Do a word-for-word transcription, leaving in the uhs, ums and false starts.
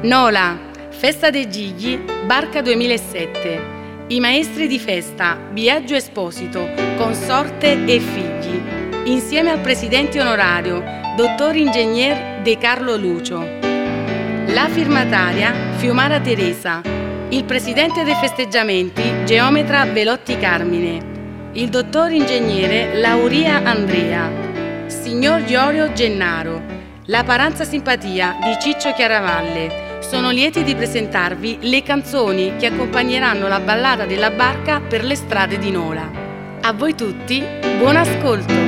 Nola, Festa dei Gigli, Barca duemilasette. I maestri di festa Biagio Esposito, consorte e figli, insieme al presidente onorario, dottor ingegner De Carlo Lucio. La firmataria Fiumara Teresa, il presidente dei festeggiamenti geometra Velotti Carmine, il dottor ingegnere Lauria Andrea, signor Iorio Gennaro, la Paranza Simpatia di Ciccio Chiaravalle. Sono lieti di presentarvi le canzoni che accompagneranno la ballata della barca per le strade di Nola. A voi tutti, buon ascolto!